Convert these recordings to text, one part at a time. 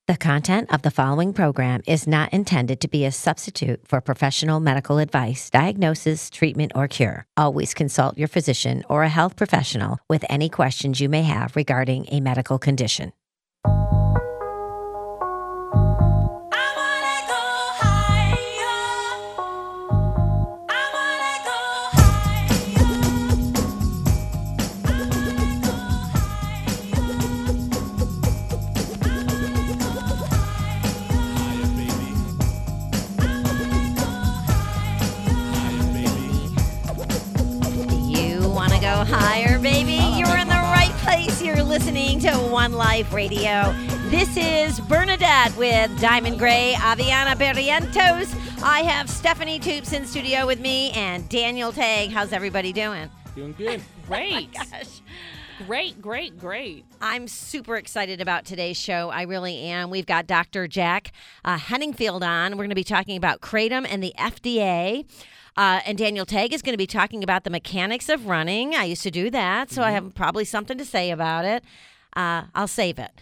The content of the following program is not intended to be a substitute for professional medical advice, diagnosis, treatment, or cure. Always consult your physician or a health professional with any questions you may have regarding a medical condition. Higher, baby. You're in the right place. You're listening to One Life Radio. This is Bernadette with Diamond Gray, Aviana Barrientos. I have Stephanie Toops in studio with me and Daniel Tagg. How's everybody doing? Doing good. Great. Oh my gosh. Great. I'm super excited about today's show. I really am. We've got Dr. Jack Henningfield on. We're going to be talking about Kratom and the FDA. And Daniel Tagg is going to be talking about the mechanics of running. I used to do that, so I have probably something to say about it. I'll save it.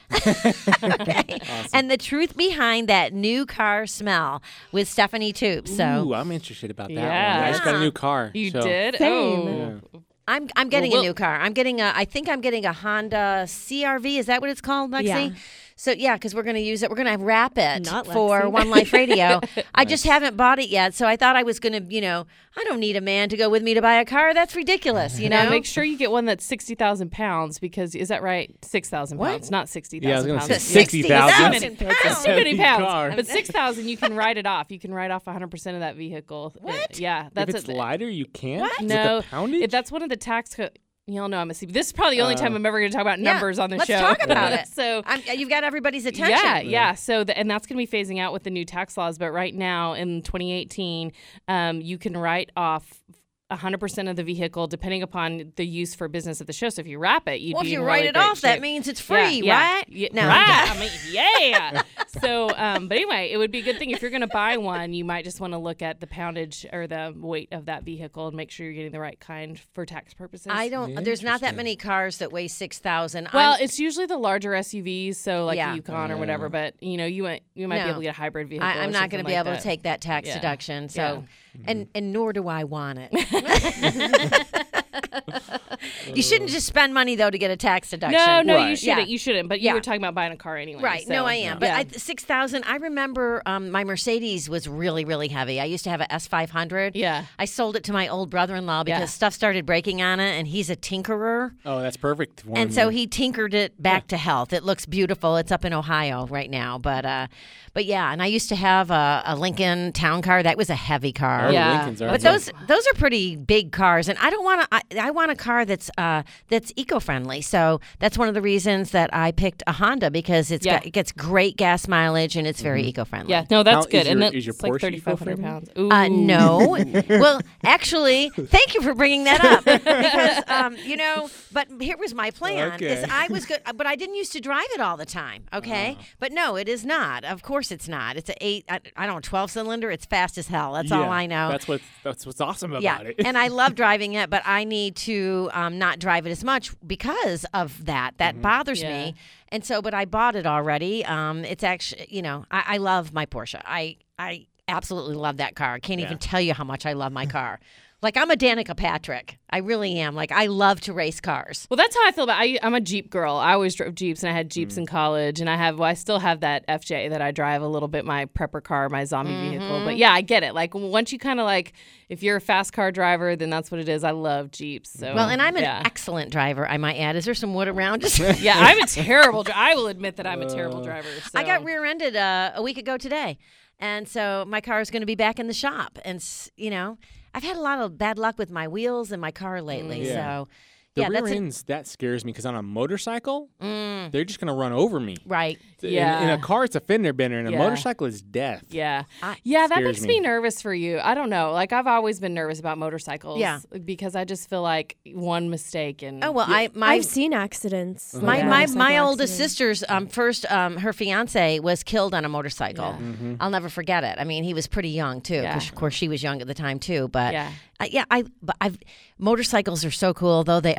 Okay. Awesome. And the truth behind that new car smell with Stephanie Toops. So I'm interested about that Yeah. one. I just got a new car. You so. did? Same. Oh. Yeah. I'm getting a new car. I think I'm getting a Honda CRV. Is that what it's called, Lexi? Yeah. So, yeah, because we're going to use it. We're going to wrap it Not for Lexi. One Life Radio. I just haven't bought it yet. So I thought I was going to, I don't need a man to go with me to buy a car. That's ridiculous, Now make sure you get one that's 60,000 pounds because, is that right? 6,000 What? pounds, not 60,000 Yeah, I was going pounds. to say 60,000. 60,000 That's too many pounds. Car. But 6,000, you can write it off. You can write off 100% of that vehicle. What? Yeah. If That's it's lighter, you can't? What? With No, the poundage? that's one of the tax You'll know I'm a CP. This is probably the only time I'm ever going to talk about numbers on the let's show. talk about it. So You've got everybody's attention. Yeah. So and that's going to be phasing out with the new tax laws. But right now in 2018, you can write off 100% of the vehicle, depending upon the use for business of the show. So if you wrap it, you'd Well, be if you in write really it great off, that shape. means it's free, Yeah. right? Yeah, No, right. I mean, yeah. So, but anyway, it would be a good thing if you're going to buy one. You might just want to look at the poundage or the weight of that vehicle and make sure you're getting the right kind for tax purposes. There's not that Interesting. many cars that weigh 6,000. Well, it's usually the larger SUVs, so like Yeah. the Yukon or whatever. But you might be No. able to get a hybrid vehicle. I'm or not going to something be like able that. to take that tax Yeah. deduction. So, Yeah. and nor do I want it. You shouldn't just spend money though to get a tax deduction. No, Right. you shouldn't. Yeah. You shouldn't. But Yeah. you were talking about buying a car anyway. Right. So, No, I am. But yeah. 6,000, I remember my Mercedes was really, really heavy. I used to have a S500. Yeah. I sold it to my old brother-in-law because Yeah. stuff started breaking on it, and he's a tinkerer. Oh, that's perfect. for And him so then. he tinkered it back to health. It looks beautiful. It's up in Ohio right now. But yeah, and I used to have a Lincoln Town Car. That was a heavy car. Oh, Yeah. Lincolns are But those are pretty big cars, and I don't want to. I want a car that's eco-friendly. So that's one of the reasons that I picked a Honda because it gets great gas mileage and it's very eco-friendly. Yeah, no, that's Now, good. is And your- is your it's like Porsche 3,500 eco-friendly? pounds. Ooh. No. Well, actually, thank you for bringing that up because But here was my plan: Okay. is I was good, but I didn't used to drive it all the time. Okay, but no, it is not. Of course, it's not. It's a 12-cylinder. It's fast as hell. That's all I know. That's what's awesome about Yeah, it. and I love driving it, but I need to not drive it as much because of that. That bothers Yeah. me. And so, but I bought it already. It's actually, I love my Porsche. I absolutely love that car. I can't even tell you how much I love my car. Like, I'm a Danica Patrick. I really am. Like, I love to race cars. Well, that's how I feel about I'm a Jeep girl. I always drove Jeeps, and I had Jeeps in college, and I still have that FJ that I drive a little bit, my prepper car, my zombie vehicle. But yeah, I get it. Like, once you kind of if you're a fast car driver, then that's what it is. I love Jeeps. So Well, and I'm an yeah. excellent driver, I might add. Is there some wood around? Just Yeah, I'm a terrible I will admit that I'm a terrible driver. So. I got rear-ended a week ago today. And so my car is going to be back in the shop. And, I've had a lot of bad luck with my wheels and my car lately. Yeah. So, The rear that's ends, that scares me because on a motorcycle, they're just going to run over me. right. Yeah. In a car, it's a fender bender. In a Yeah. motorcycle, it's death. Yeah. That scares makes me me. nervous for you. I don't know. Like, I've always been nervous about motorcycles. Yeah. Because I just feel like one mistake and Oh, well, I've seen accidents. My motorcycle oldest accidents. sister's her fiance was killed on a motorcycle. Yeah. I'll never forget it. I mean, he was pretty young too. Yeah. 'Cause of course, she was young at the time too. But Yeah. motorcycles are so cool, though they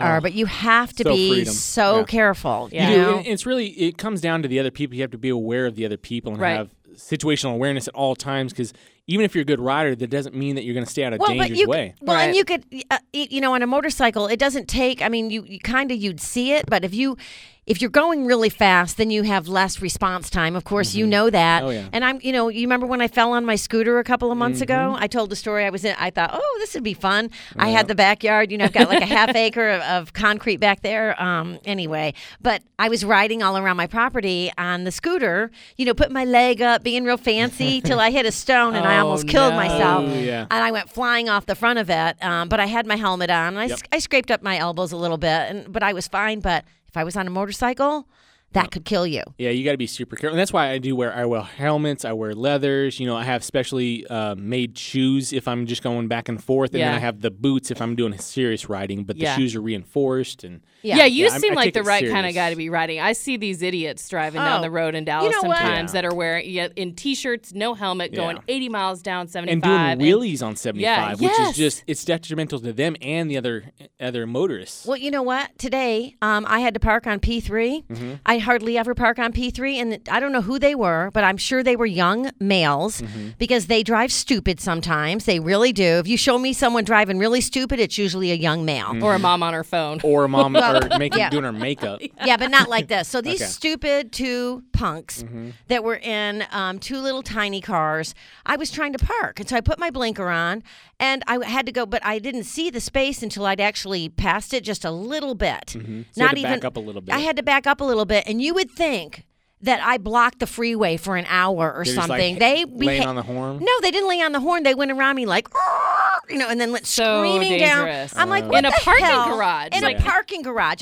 are, but you have to So be freedom. so Yeah. careful. Yeah. You You do, know? and it's really, it comes down to the other people. You have to be aware of the other people and Right. have situational awareness at all times, because even if you're a good rider, that doesn't mean that you're going to stay out of but danger's you way. Well, and Right. you could, on a motorcycle, it doesn't take. I mean, you kind of you'd see it, but if you're going really fast, then you have less response time. Of course, you know that. Oh, yeah. And you remember when I fell on my scooter a couple of months ago? I told the story. I thought, oh, this would be fun. I had the backyard. I've got like a half acre of concrete back there. Anyway, but I was riding all around my property on the scooter. Putting my leg up, being real fancy, till I hit a stone and I Oh, almost killed no. myself. Oh, yeah. And I went flying off the front of it. But I had my helmet on. And Yep. I scraped up my elbows a little bit, but I was fine. But if I was on a motorcycle, that could kill you. Yeah, you got to be super careful. And that's why I wear helmets, I wear leathers. I have specially made shoes if I'm just going back and forth. And then Yeah. I have the boots if I'm doing serious riding. But Yeah. the shoes are reinforced. And Yeah, you I seem like take the it right kind of serious. guy to be riding. I see these idiots driving Oh, down the road in Dallas know what? sometimes Yeah. that are wearing in t-shirts, no helmet, going Yeah. 80 miles down and 75. doing wheelies on 75, which yes. is just, it's detrimental to them and the other motorists. Well, you know what? Today, I had to park on P3. Mm-hmm. I hardly ever park on P3, and I don't know who they were, but I'm sure they were young males Mm-hmm. because they drive stupid sometimes. They really do. If you show me someone driving really stupid, it's usually a young male. Mm-hmm. Or a mom on her phone. Or a mom or yeah. doing her makeup. Yeah, but not like this. So these Okay. stupid two punks that were in two little tiny cars, I was trying to park. And so I put my blinker on and I had to go, but I didn't see the space until I'd actually passed it just a little bit. So you had to back up a little bit. I had to back up a little bit. And you would think that I blocked the freeway for an hour or They're just, something. like, laying on the horn? No, they didn't lay on the horn. They went around me like, and then went So screaming dangerous. down. I'm like, what In a the parking hell? garage. In Like- a parking garage.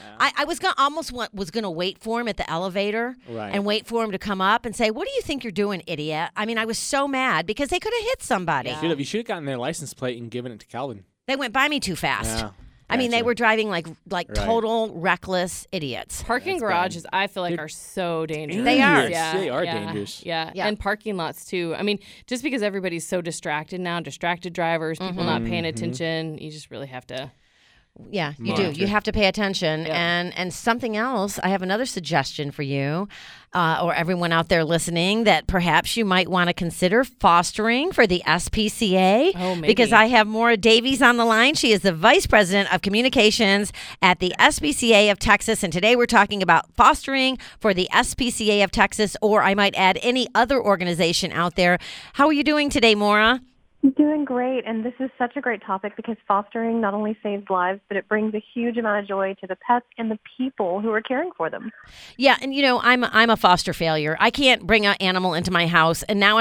I was gonna wait for him at the elevator Right. and wait for him to come up and say, "What do you think you're doing, idiot?" I mean, I was so mad because they could have hit somebody. You should have gotten their license plate and given it to Calvin. They went by me too fast. Yeah, I mean, they gotcha. were driving like Right. total reckless idiots. Parking That's garages, bad. I feel like, are so dangerous. They are. Dangerous. They are dangerous. Yeah. Yeah. And parking lots, too. I mean, just because everybody's so distracted now, distracted drivers, people not paying attention, you just really have to. Yeah, you do. Monitor. You have to pay attention. Yeah. And something else, I have another suggestion for you or everyone out there listening that perhaps you might want to consider fostering for the SPCA. Oh, maybe. Because I have Maura Davies on the line. She is the Vice President of Communications at the SPCA of Texas. And today we're talking about fostering for the SPCA of Texas, or I might add any other organization out there. How are you doing today, Maura? Doing great, and this is such a great topic because fostering not only saves lives, but it brings a huge amount of joy to the pets and the people who are caring for them. Yeah, and I'm a foster failure. I can't bring an animal into my house, and now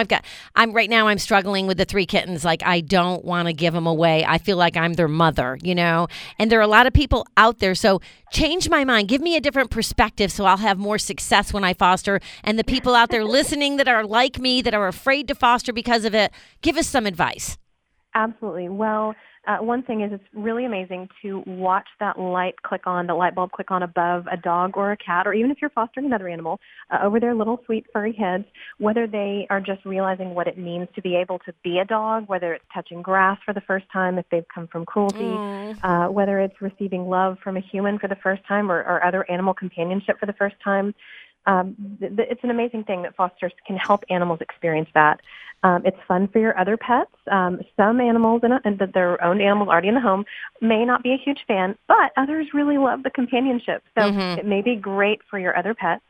I'm struggling with the 3 kittens. Like, I don't want to give them away. I feel like I'm their mother, And there are a lot of people out there. So change my mind. Give me a different perspective, so I'll have more success when I foster. And the people out there listening that are like me, that are afraid to foster because of it, give us some advice. Absolutely. Well, one thing is it's really amazing to watch that light bulb click on above a dog or a cat, or even if you're fostering another animal, over their little sweet furry heads, whether they are just realizing what it means to be able to be a dog, whether it's touching grass for the first time if they've come from cruelty, whether it's receiving love from a human for the first time or other animal companionship for the first time. It's an amazing thing that fosters can help animals experience that. It's fun for your other pets. Some animals and their own animals already in the home may not be a huge fan, but others really love the companionship. So it may be great for your other pets.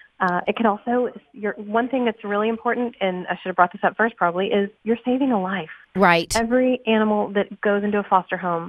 It can also, one thing that's really important, and I should have brought this up first probably, is you're saving a life. Right. Every animal that goes into a foster home,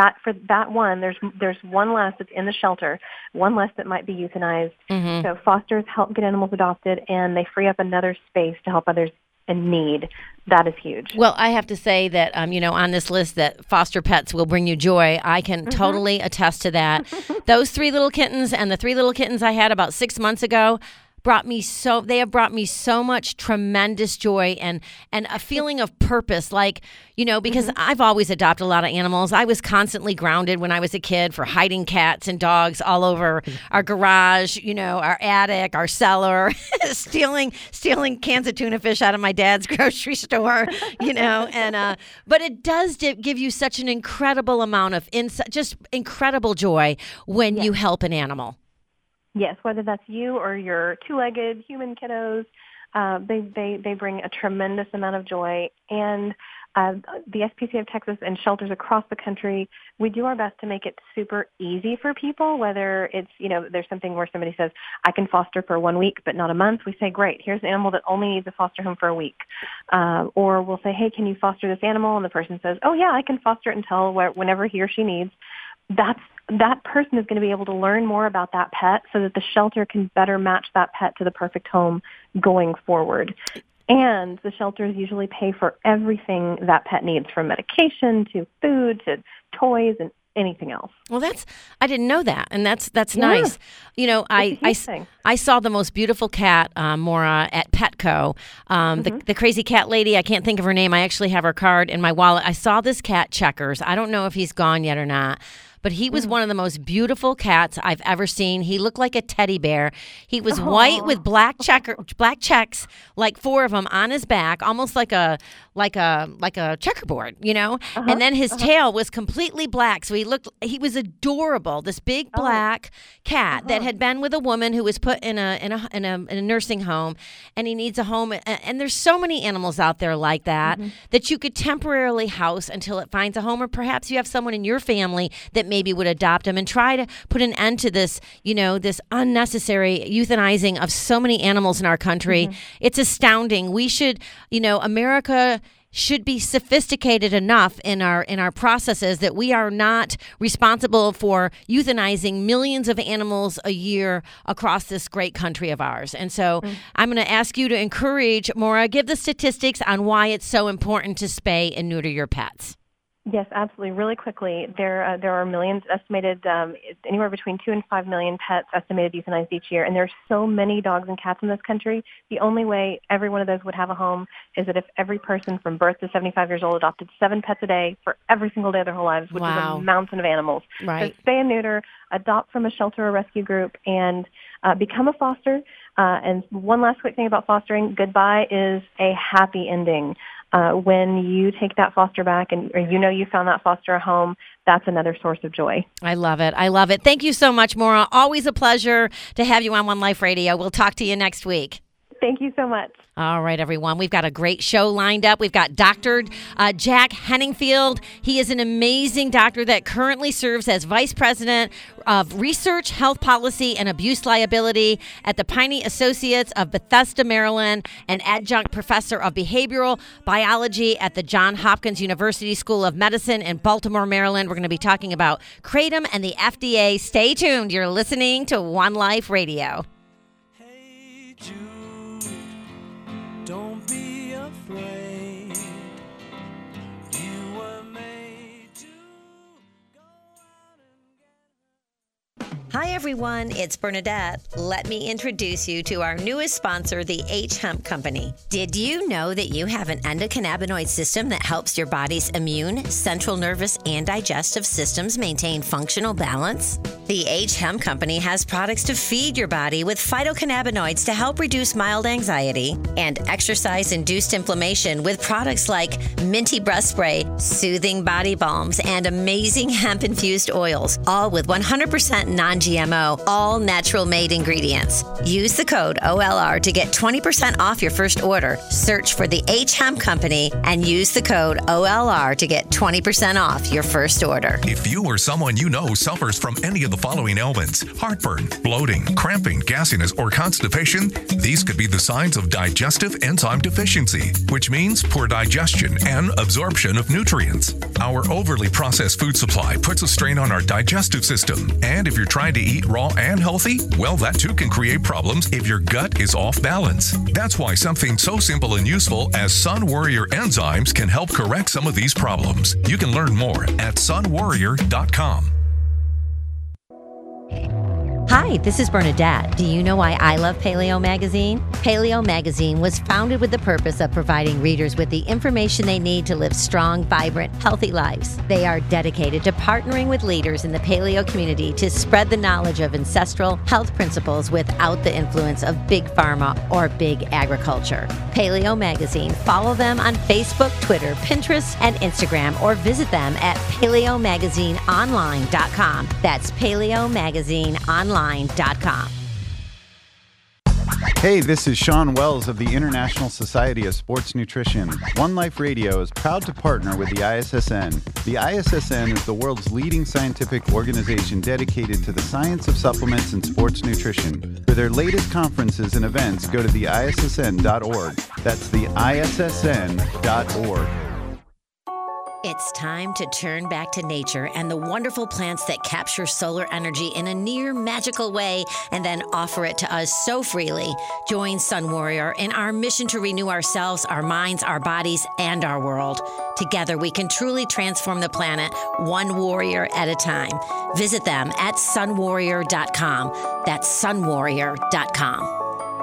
there's one less that's in the shelter, one less that might be euthanized. So fosters help get animals adopted, and they free up another space to help others in need. That is huge. Well, I have to say that, on this list that foster pets will bring you joy, I can totally attest to that. Those 3 little kittens and the 3 little kittens I had about 6 months ago, they have brought me so much tremendous joy and a feeling of purpose. Like, because I've always adopted a lot of animals. I was constantly grounded when I was a kid for hiding cats and dogs all over our garage, our attic, our cellar, stealing cans of tuna fish out of my dad's grocery store, but it does give you such an incredible amount of just incredible joy when you help an animal. Yes, whether that's you or your two-legged human kiddos, they bring a tremendous amount of joy. And the SPCA of Texas and shelters across the country, we do our best to make it super easy for people, whether it's, there's something where somebody says, I can foster for 1 week, but not a month. We say, great, here's an animal that only needs a foster home for a week. Or we'll say, hey, can you foster this animal? And the person says, oh, yeah, I can foster it until whenever he or she needs. That person is going to be able to learn more about that pet so that the shelter can better match that pet to the perfect home going forward. And the shelters usually pay for everything that pet needs, from medication to food to toys and anything else. Well, I didn't know that, and that's nice. I saw the most beautiful cat, Maura, at Petco. The crazy cat lady, I can't think of her name. I actually have her card in my wallet. I saw this cat, Checkers. I don't know if he's gone yet or not. But he was one of the most beautiful cats I've ever seen. He looked like a teddy bear. He was white with black checks, like 4 of them on his back, almost like a checkerboard, And then his tail was completely black, so he was adorable. This big black cat that had been with a woman who was put in a nursing home, and he needs a home. And there's so many animals out there like that that you could temporarily house until it finds a home, or perhaps you have someone in your family that maybe would adopt them, and try to put an end to this, this unnecessary euthanizing of so many animals in our country. It's astounding. We should, America should be sophisticated enough in our processes that we are not responsible for euthanizing millions of animals a year across this great country of ours. And so I'm going to ask you to encourage, Maura, give the statistics on why it's so important to spay and neuter your pets. Yes, absolutely. Really quickly, there are millions, estimated anywhere between 2 and 5 million pets estimated euthanized each year, and there are so many dogs and cats in this country. The only way every one of those would have a home is that if every person from birth to 75 years old adopted 7 pets a day for every single day of their whole lives, which is a mountain of animals. Right. So spay and neuter, adopt from a shelter or rescue group, and become a foster. And one last quick thing about fostering, goodbye is a happy ending. When you take that foster back and you found that foster a home, that's another source of joy. I love it. I love it. Thank you so much, Maura. Always a pleasure to have you on One Life Radio. We'll talk to you next week. Thank you so much. All right, everyone. We've got a great show lined up. We've got Dr. Jack Henningfield. He is an amazing doctor that currently serves as Vice President of Research, Health Policy, and Abuse Liability at the Piney Associates of Bethesda, Maryland, and Adjunct Professor of Behavioral Biology at the Johns Hopkins University School of Medicine in Baltimore, Maryland. We're going to be talking about Kratom and the FDA. Stay tuned. You're listening to One Life Radio. Don't be afraid. You were made to go out and get. Hi, everyone. It's Bernadette. Let me introduce you to our newest sponsor, the H Hemp Company. Did you know that you have an endocannabinoid system that helps your body's immune, central nervous, and digestive systems maintain functional balance? The H Hemp Company has products to feed your body with phytocannabinoids to help reduce mild anxiety and exercise-induced inflammation with products like minty breath spray, soothing body balms, and amazing hemp-infused oils, all with 100% non-GMO, all natural-made ingredients. Use the code OLR to get 20% off your first order. Search for the H Hemp Company and use the code OLR to get 20% off your first order. If you or someone you know suffers from any of the following ailments: heartburn, bloating, cramping, gassiness, or constipation, these could be the signs of digestive enzyme deficiency, which means poor digestion and absorption of nutrients. Our overly processed food supply puts a strain on our digestive system, and if you're trying to eat raw and healthy, well, that too can create problems if your gut is off balance. That's why something so simple and useful as Sun Warrior enzymes can help correct some of these problems. You can learn more at sunwarrior.com. Hi, this is Bernadette. Do you know why I love Paleo Magazine? Paleo Magazine was founded with the purpose of providing readers with the information they need to live strong, vibrant, healthy lives. They are dedicated to partnering with leaders in the paleo community to spread the knowledge of ancestral health principles without the influence of big pharma or big agriculture. Paleo Magazine. Follow them on Facebook, Twitter, Pinterest, and Instagram, or visit them at paleomagazineonline.com. That's paleomagazineonline.com. Hey, this is Sean Wells of the International Society of Sports Nutrition. One Life Radio is proud to partner with the ISSN. The ISSN is the world's leading scientific organization dedicated to the science of supplements and sports nutrition. For their latest conferences and events, go to theissn.org. That's the ISSN.org. It's time to turn back to nature and the wonderful plants that capture solar energy in a near magical way and then offer it to us so freely. Join Sun Warrior in our mission to renew ourselves, our minds, our bodies, and our world. Together, we can truly transform the planet one warrior at a time. Visit them at sunwarrior.com. That's sunwarrior.com.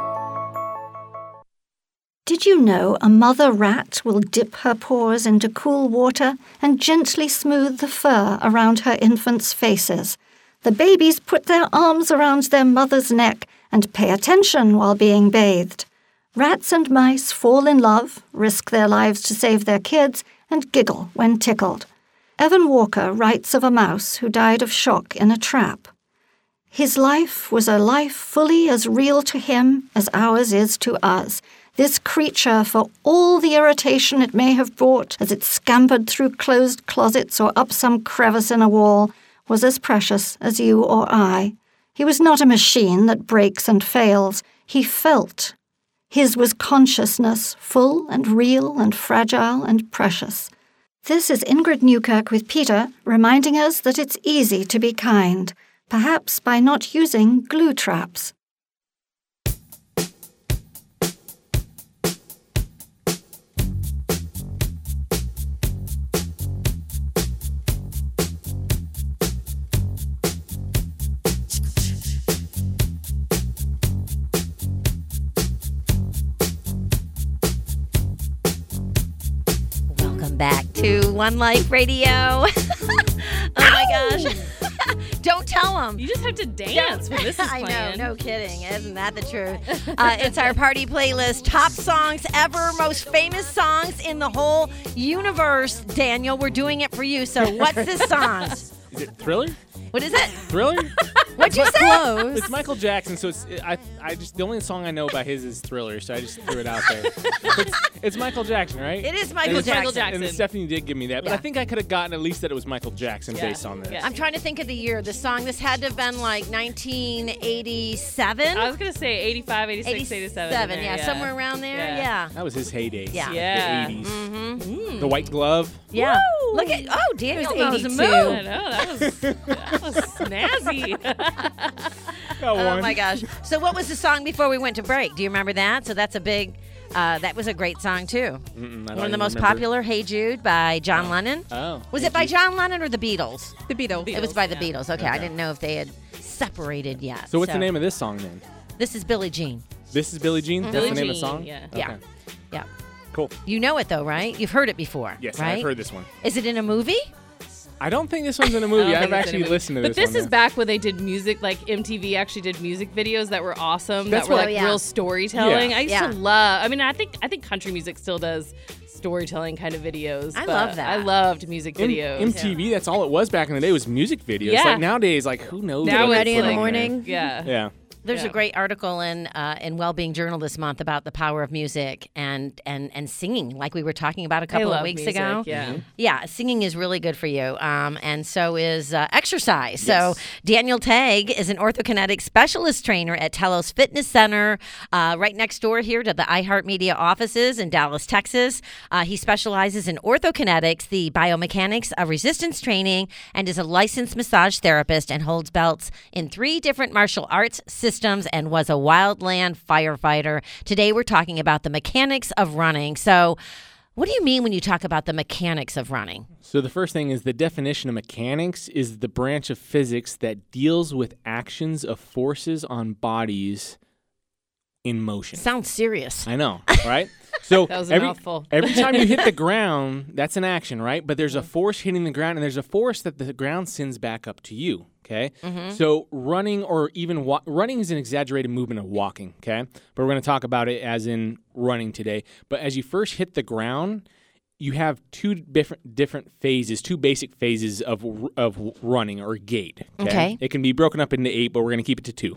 Did you know a mother rat will dip her paws into cool water and gently smooth the fur around her infants' faces? The babies put their arms around their mother's neck and pay attention while being bathed. Rats and mice fall in love, risk their lives to save their kids, and giggle when tickled. Evan Walker writes of a mouse who died of shock in a trap. His life was a life fully as real to him as ours is to us. This creature, for all the irritation it may have brought as it scampered through closed closets or up some crevice in a wall, was as precious as you or I. He was not a machine that breaks and fails. He felt. His was consciousness, full and real and fragile and precious. This is Ingrid Newkirk with Peter, reminding us that it's easy to be kind, perhaps by not using glue traps. Back to One Life Radio. Oh my gosh. Don't tell them. You just have to dance when this is playing. I know, no kidding. Isn't that the truth? It's our party playlist. Top songs ever, most famous songs in the whole universe. Daniel, we're doing it for you. So what's this song? Is it Thriller? What is it? Thriller? What'd you say? Close. It's Michael Jackson, so I just the only song I know by his is Thriller, so I just threw it out there. It's Michael Jackson, right? It is Michael Jackson. And Stephanie did give me that, but Yeah. I think I could have gotten at least that it was Michael Jackson based on this. Yeah. I'm trying to think of the year. The song, this had to have been like 1987. I was going to say 85, 86, 87. in there, Somewhere around there. Yeah. That was his heyday. Yeah. Yeah. The 80s. Mm-hmm. The white glove. Yeah. Look at, Daniel knows a 82. move. I know, that was snazzy. Oh my gosh. So what was the song before we went to break? Do you remember that? So that's a big, that was a great song too. One of the most popular, Hey Jude by John Lennon. Oh. Was it by John Lennon or the Beatles? The Beatles. It was by the Beatles. Okay, I didn't know if they had separated yet. So what's the name of this song then? This is Billie Jean. This is Billie Jean? That's Billie the name of the Jean, song? yeah. Okay. Yeah. Yeah. Cool. You know it though, right? You've heard it before. Yes, right? I've heard this one. Is it in a movie? I don't think this one's in a movie. I've actually listened to But this this one. is back when they did music, like MTV actually did music videos that were awesome, That's that were what- like yeah. real storytelling. Yeah. I used Yeah. to love. I mean, I think country music still does storytelling kind of videos. I but love that. I loved music videos. MTV, that's all it was back in the day, was music videos. Yeah. Like nowadays, like who knows? Now what it's Ready in the like- morning. Yeah. Yeah. There's Yeah. a great article in Wellbeing Journal this month about the power of music and singing, like we were talking about a I couple of love weeks music, ago. Yeah. Yeah, singing is really good for you, and so is exercise. So Daniel Tagg is an orthokinetic specialist trainer at Telos Fitness Center, right next door here to the iHeartMedia offices in Dallas, Texas. He specializes in orthokinetics, the biomechanics of resistance training, and is a licensed massage therapist and holds belts in 3 different martial arts systems and was a wildland firefighter. Today we're talking about the mechanics of running. So What do you mean when you talk about the mechanics of running? So the first thing is the definition of mechanics is the branch of physics that deals with actions of forces on bodies in motion. Sounds serious. I know, right? So That was a mouthful. every time you hit the ground, that's an action, right? But there's a force hitting the ground, and there's a force that the ground sends back up to you, okay? So running or even running is an exaggerated movement of walking, okay? But we're going to talk about it as in running today. But as you first hit the ground, you have two different phases, two basic phases of running or gait, Okay. It can be broken up into 8, but we're going to keep it to 2.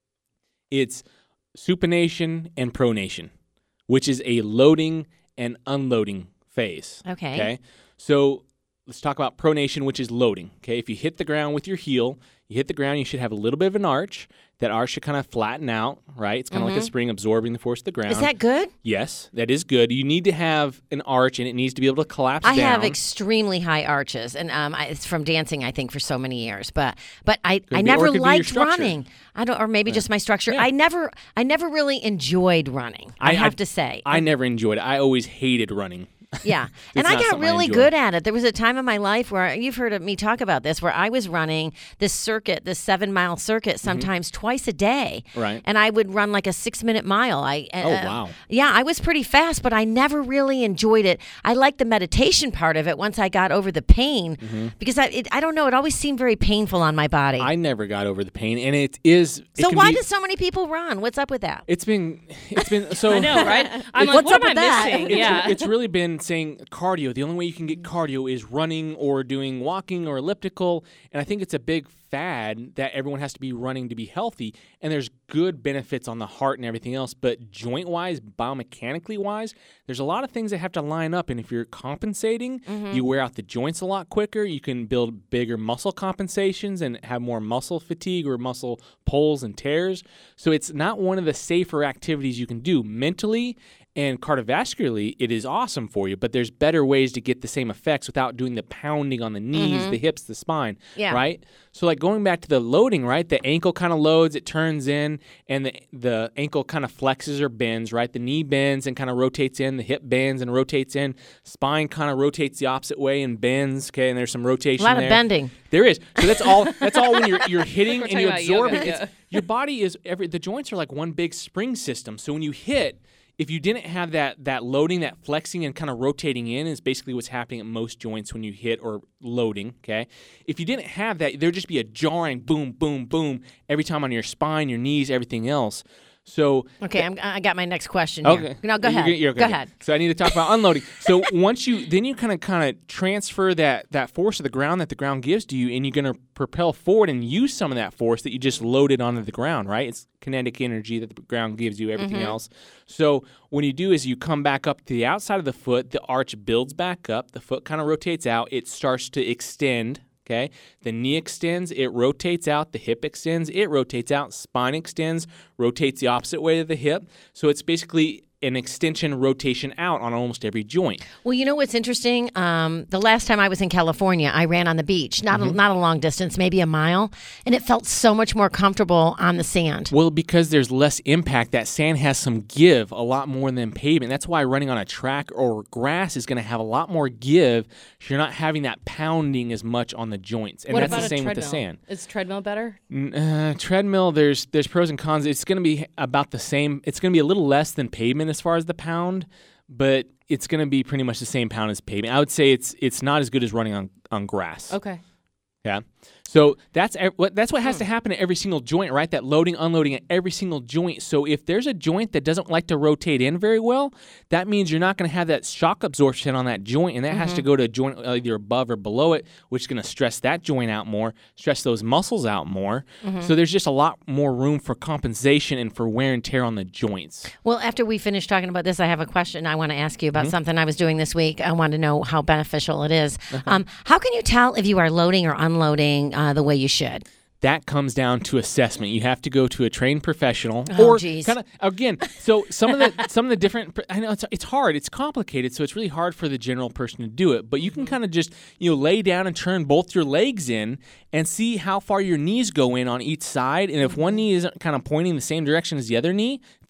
It's supination and pronation, which is a loading and unloading phase. Okay. So let's talk about pronation, which is loading. Okay, if you hit the ground with your heel, you hit the ground, you should have a little bit of an arch. That arch should kind of flatten out, right? It's kind of like a spring absorbing the force of the ground. Is that good? Yes, that is good. You need to have an arch, and it needs to be able to collapse I down. have extremely high arches, and it's from dancing, I think, for so many years. But I be- or never it could be your liked structure. running. I don't, or maybe just my structure. Yeah. I never really enjoyed running. I have to say. I never enjoyed it. I always hated running. Yeah. It's And I not got something I really enjoy. good at it. There was a time in my life where you've heard of me talk about this, where I was running this circuit, this 7-mile circuit, sometimes twice a day. Right. And I would run like a 6-minute mile. Wow. Yeah, I was pretty fast, but I never really enjoyed it. I liked the meditation part of it once I got over the pain, because I don't know, it always seemed very painful on my body. I never got over the pain, and it is. So can why be- do so many people run? What's up with that? It's been so. I know, right? I'm like, What's what up am I with that? missing? Yeah. It's really been saying cardio. The only way you can get cardio is running or doing walking or elliptical. And I think it's a big fad that everyone has to be running to be healthy. And there's good benefits on the heart and everything else. But joint-wise, biomechanically-wise, there's a lot of things that have to line up. And if you're compensating, you wear out the joints a lot quicker. You can build bigger muscle compensations and have more muscle fatigue or muscle pulls and tears. So it's not one of the safer activities you can do mentally. And cardiovascularly, it is awesome for you, but there's better ways to get the same effects without doing the pounding on the knees, the hips, the spine, Yeah. right? So like going back to the loading, right? The ankle kind of loads, it turns in, and the ankle kind of flexes or bends, right? The knee bends and kind of rotates in, the hip bends and rotates in, spine kind of rotates the opposite way and bends, okay? And there's some rotation A lot there. of bending. There is. So that's all when you're hitting We're and talking you're about yoga, absorbing. yeah. Your body is the joints are like one big spring system. So when you hit, if you didn't have that loading, that flexing and kind of rotating in is basically what's happening at most joints when you hit or loading, okay? If you didn't have that, there'd just be a jarring boom, boom, boom every time on your spine, your knees, everything else. So Okay, I got my next question here. okay, No, go ahead. You're okay. Go ahead. So I need to talk about unloading. So once you kind of transfer that force of the ground that the ground gives to you, and you're going to propel forward and use some of that force that you just loaded onto the ground, right? It's kinetic energy that the ground gives you, everything else. So what you do is you come back up to the outside of the foot, the arch builds back up, the foot kind of rotates out, it starts to extend. Okay, the knee extends, it rotates out, the hip extends, it rotates out, spine extends, rotates the opposite way to the hip. So it's basically an extension rotation out on almost every joint. Well, you know what's interesting? The last time I was in California, I ran on the beach, not a long distance, maybe a mile, and it felt so much more comfortable on the sand. Well, because there's less impact, that sand has some give, a lot more than pavement. That's why running on a track or grass is going to have a lot more give. So you're not having that pounding as much on the joints. And What that's about the a same with treadmill? the sand. Is treadmill better? Treadmill, there's pros and cons. It's going to be about the same. It's going to be a little less than pavement as far as the pound, but it's going to be pretty much the same pound as pavement. I would say it's not as good as running on grass. Okay. Yeah. So that's what has to happen at every single joint, right? That loading, unloading at every single joint. So if there's a joint that doesn't like to rotate in very well, that means you're not going to have that shock absorption on that joint, and that has to go to a joint either above or below it, which is going to stress that joint out more, stress those muscles out more. So there's just a lot more room for compensation and for wear and tear on the joints. Well, after we finish talking about this, I have a question I want to ask you about something I was doing this week. I want to know how beneficial it is. How can you tell if you are loading or unloading the way you should? That comes down to assessment. You have to go to a trained professional, Oh, or geez. kind of again. So some of the different. I know it's hard. It's complicated. So it's really hard for the general person to do it. But you can kind of just lay down and turn both your legs in and see how far your knees go in on each side. And if one knee isn't kind of pointing the same direction as the other knee, if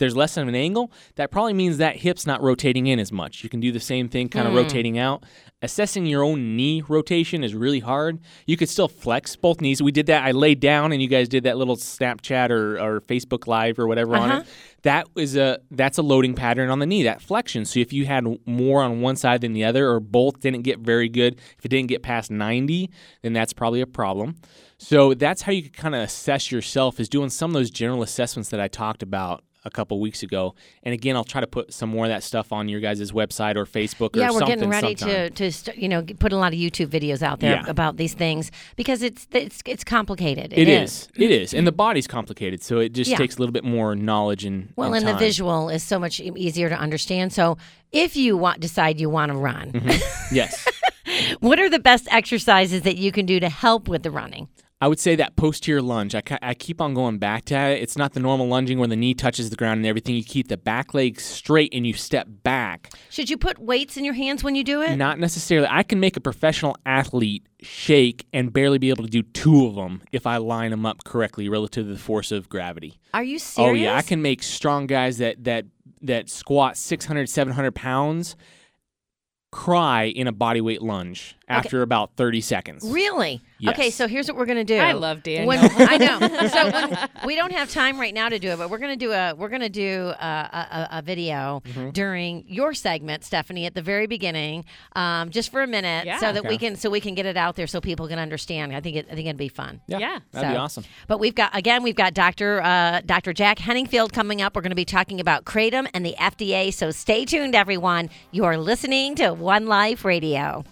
there's less of an angle, that probably means that hip's not rotating in as much. You can do the same thing, kind of rotating out. Assessing your own knee rotation is really hard. You could still flex both knees. We did that. I laid down, and you guys did that little Snapchat or Facebook Live or whatever on it. That's a loading pattern on the knee, that flexion. So if you had more on one side than the other, or both didn't get very good, if it didn't get past 90, then that's probably a problem. So that's how you can kind of assess yourself, is doing some of those general assessments that I talked about a couple weeks ago. And again, I'll try to put some more of that stuff on your guys' website or Facebook or something. Yeah, we're getting ready sometime. to put a lot of YouTube videos out there about these things, because it's complicated. It is. And the body's complicated, so it just takes a little bit more knowledge and and time. the visual is so much easier to understand. So if you decide you want to run, yes. What are the best exercises that you can do to help with the running? I would say that posterior lunge. I keep on going back to it. It's not the normal lunging where the knee touches the ground and everything. You keep the back leg straight and you step back. Should you put weights in your hands when you do it? Not necessarily. I can make a professional athlete shake and barely be able to do 2 of them if I line them up correctly relative to the force of gravity. Are you serious? Oh, yeah. I can make strong guys that squat 600, 700 pounds cry in a bodyweight lunge after about 30 seconds. Really? Yes. Okay, so here's what we're going to do. I love Daniel. I know. So we don't have time right now to do it, but we're going to do a video during your segment, Stephanie, at the very beginning, just for a minute, so that we can get it out there so people can understand. I think it'd be fun. Yeah. That'd be awesome. But we've got Dr. Jack Henningfield coming up. We're going to be talking about Kratom and the FDA. So stay tuned, everyone. You're listening to One Life Radio.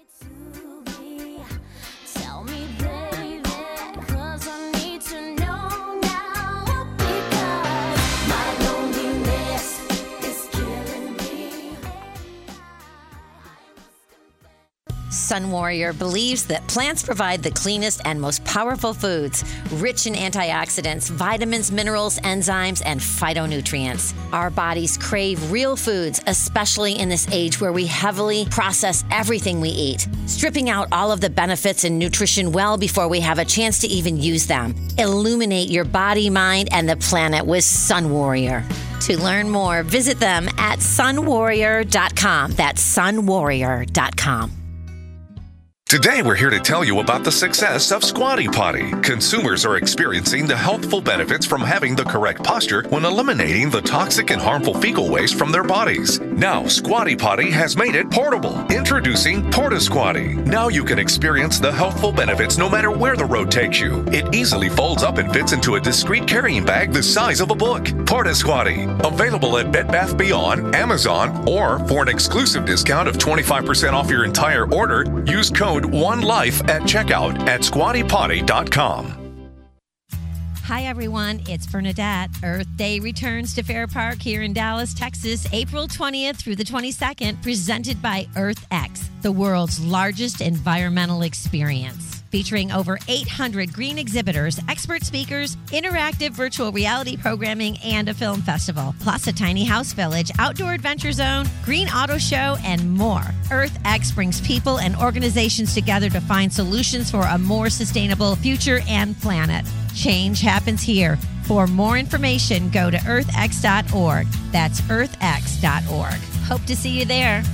Sun Warrior believes that plants provide the cleanest and most powerful foods, rich in antioxidants, vitamins, minerals, enzymes, and phytonutrients. Our bodies crave real foods, especially in this age where we heavily process everything we eat, stripping out all of the benefits and nutrition well before we have a chance to even use them. Illuminate your body, mind, and the planet with Sun Warrior. To learn more, visit them at sunwarrior.com. That's sunwarrior.com. Today, we're here to tell you about the success of Squatty Potty. Consumers are experiencing the healthful benefits from having the correct posture when eliminating the toxic and harmful fecal waste from their bodies. Now, Squatty Potty has made it portable. Introducing Porta Squatty. Now you can experience the healthful benefits no matter where the road takes you. It easily folds up and fits into a discreet carrying bag the size of a book. Porta Squatty. Available at Bed Bath Beyond, Amazon, or for an exclusive discount of 25% off your entire order, use code ONELIFE at checkout at squattypotty.com. Hi, everyone. It's Bernadette. Earth Day returns to Fair Park here in Dallas, Texas, April 20th through the 22nd, presented by EarthX, the world's largest environmental experience. Featuring over 800 green exhibitors, expert speakers, interactive virtual reality programming, and a film festival. Plus a tiny house village, outdoor adventure zone, green auto show, and more. EarthX brings people and organizations together to find solutions for a more sustainable future and planet. Change happens here. For more information, go to earthx.org. That's earthx.org. Hope to see you there.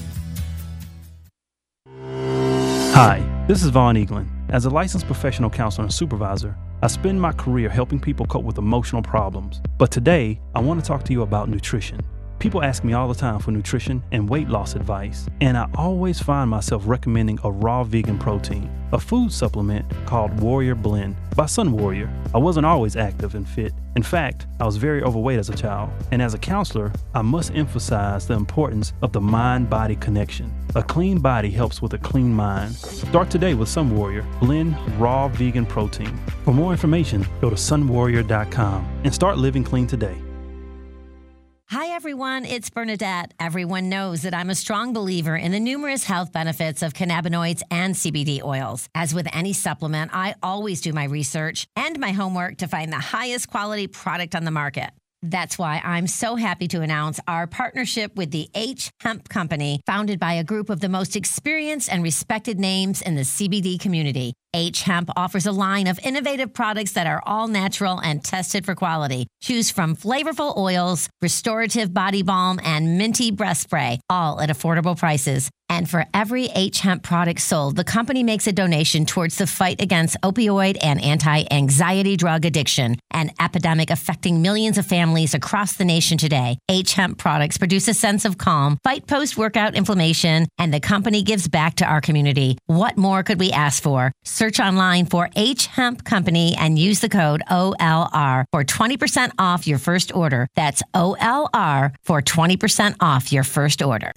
Hi, this is Vaughn Eaglin. As a licensed professional counselor and supervisor, I spend my career helping people cope with emotional problems. But today, I want to talk to you about nutrition. People ask me all the time for nutrition and weight loss advice, and I always find myself recommending a raw vegan protein, a food supplement called Warrior Blend by Sun Warrior. I wasn't always active and fit. In fact, I was very overweight as a child, and as a counselor, I must emphasize the importance of the mind-body connection. A clean body helps with a clean mind. Start today with Sun Warrior Blend Raw Vegan Protein. For more information, go to sunwarrior.com and start living clean today. Hi, everyone. It's Bernadette. Everyone knows that I'm a strong believer in the numerous health benefits of cannabinoids and CBD oils. As with any supplement, I always do my research and my homework to find the highest quality product on the market. That's why I'm so happy to announce our partnership with the H Hemp Company, founded by a group of the most experienced and respected names in the CBD community. H Hemp offers a line of innovative products that are all natural and tested for quality. Choose from flavorful oils, restorative body balm, and minty breath spray, all at affordable prices. And for every H Hemp product sold, the company makes a donation towards the fight against opioid and anti-anxiety drug addiction, an epidemic affecting millions of families across the nation today. H Hemp products produce a sense of calm, fight post-workout inflammation, and the company gives back to our community. What more could we ask for? Search online for H Hemp Company and use the code OLR for 20% off your first order. That's OLR for 20% off your first order.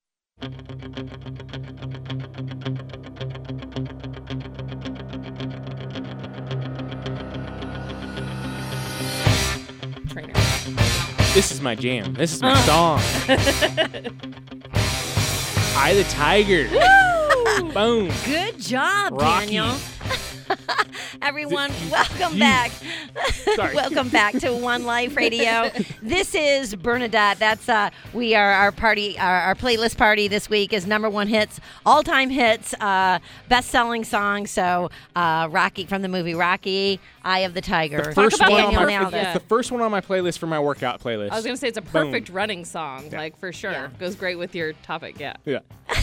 Trainer. This is my jam. This is my song. I the Tiger. Woo! Boom. Good job, Rocky. Daniel. Everyone, welcome back. Sorry. Welcome back to One Life Radio. This is Bernadette. That's we are our party. Our playlist party this week is number one hits, all-time hits, best-selling song. So Rocky from the movie Rocky, Eye of the Tiger. The first about one the on my, perfect- yeah. the first one on my playlist for my workout playlist. I was gonna say it's a perfect running song, like for sure. Yeah. Goes great with your topic, yeah. Yeah.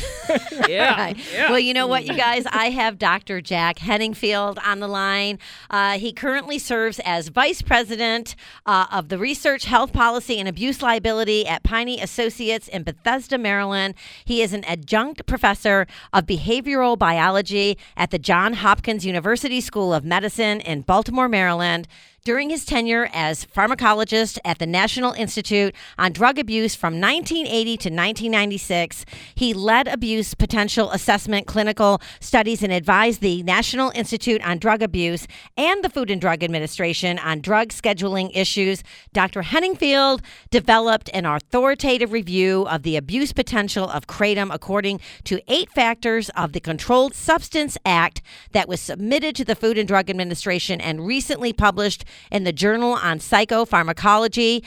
Yeah. Right. Yeah. Well, you know what, you guys? I have Dr. Jack Henningfield on the line. He currently serves as Vice President of the Research, Health Policy, and Abuse Liability at Piney Associates in Bethesda, Maryland. He is an adjunct professor of behavioral biology at the Johns Hopkins University School of Medicine in Baltimore, Maryland. During his tenure as pharmacologist at the National Institute on Drug Abuse from 1980 to 1996, he led abuse potential assessment clinical studies and advised the National Institute on Drug Abuse and the Food and Drug Administration on drug scheduling issues. Dr. Henningfield developed an authoritative review of the abuse potential of kratom according to 8 factors of the Controlled Substance Act that was submitted to the Food and Drug Administration and recently published in the Journal on Psychopharmacology.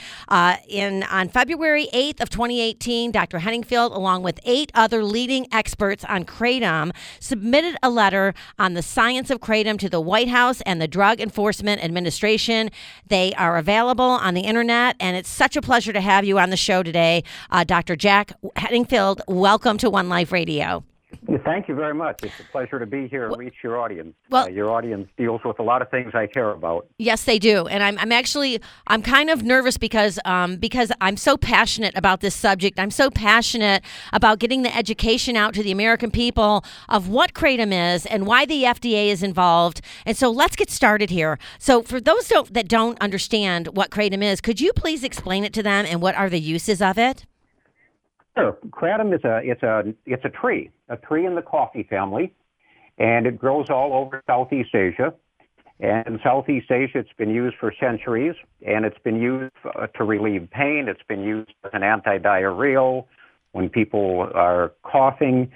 On February 8th of 2018, Dr. Henningfield, along with 8 other leading experts on kratom, submitted a letter on the science of kratom to the White House and the Drug Enforcement Administration. They are available on the internet, and it's such a pleasure to have you on the show today. Dr. Jack Henningfield, welcome to One Life Radio. Thank you very much. It's a pleasure to be here and reach your audience. Well- Your audience deals with a lot of things I care about. Yes, they do, and I'm kind of nervous because I'm so passionate about this subject. I'm so passionate about getting the education out to the American people of what kratom is and why the FDA is involved. And so let's get started here. So for those that don't understand what kratom is, could you please explain it to them and what are the uses of it? Sure. Kratom is a tree in the coffee family, and it grows all over Southeast Asia. And in Southeast Asia, it's been used for centuries, and it's been used to relieve pain. It's been used as an anti-diarrheal when people are coughing,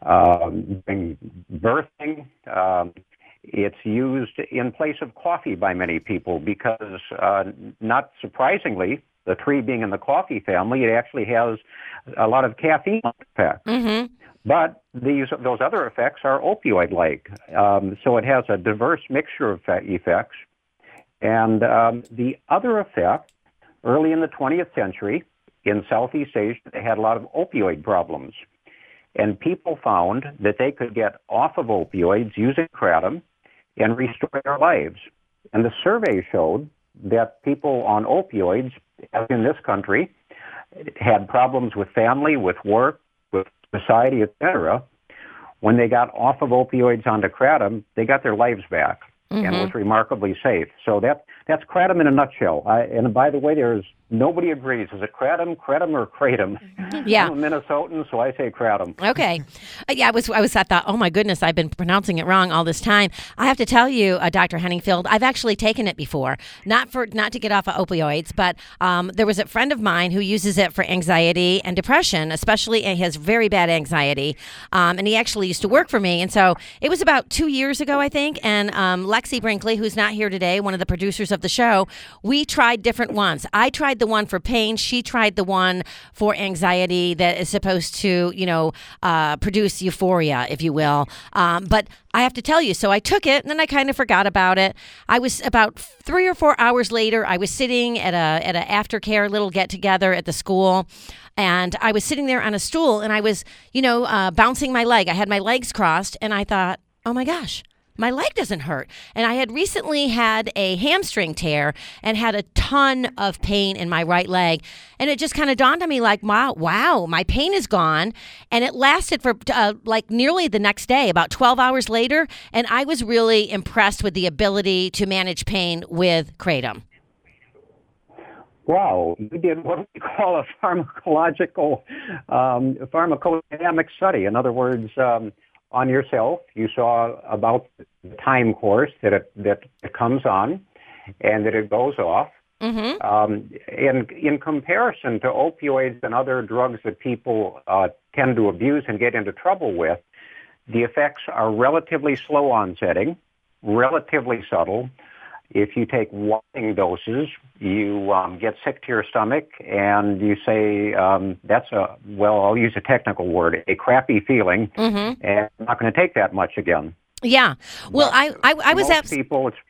during birthing. It's used in place of coffee by many people because, not surprisingly, the tree being in the coffee family, it actually has a lot of caffeine effects. Mm-hmm. But those other effects are opioid-like. So it has a diverse mixture of effects. And the other effect, early in the 20th century, in Southeast Asia, they had a lot of opioid problems. And people found that they could get off of opioids using kratom and restore their lives. And the survey showed that people on opioids, as in this country, had problems with family, with work, with society, etc. When they got off of opioids onto kratom, they got their lives back, and it was remarkably safe. So that's kratom in a nutshell. And by the way, nobody agrees. Is it kratom, or kratom? Yeah. I'm a Minnesotan, so I say kratom. Okay. Yeah, I thought, oh my goodness, I've been pronouncing it wrong all this time. I have to tell you, Dr. Henningfield, I've actually taken it before, not to get off of opioids, but there was a friend of mine who uses it for anxiety and depression, especially, and he has very bad anxiety, and he actually used to work for me. And so it was about 2 years ago, I think, and Lexi Brinkley, who's not here today, one of the producers of the show, we tried different ones. I tried the one for pain. She tried the one for anxiety that is supposed to, produce euphoria, if you will. But I have to tell you, so I took it and then I kind of forgot about it. I was about 3 or 4 hours later, I was sitting at a aftercare little get together at the school. And I was sitting there on a stool and I was, bouncing my leg. I had my legs crossed and I thought, oh my gosh, my leg doesn't hurt. And I had recently had a hamstring tear and had a ton of pain in my right leg. And it just kind of dawned on me like, wow, my pain is gone. And it lasted for nearly the next day, about 12 hours later. And I was really impressed with the ability to manage pain with Kratom. Wow, you did what we call a pharmacodynamic study. In other words, on yourself, you saw about the time course that it comes on and that it goes off. Mm-hmm. In comparison to opioids and other drugs that people tend to abuse and get into trouble with, the effects are relatively slow onsetting, relatively subtle. If you take walking doses, you get sick to your stomach, and you say I'll use a technical word, a crappy feeling, mm-hmm. and I'm not going to take that much again. Yeah. Well, I was people, it's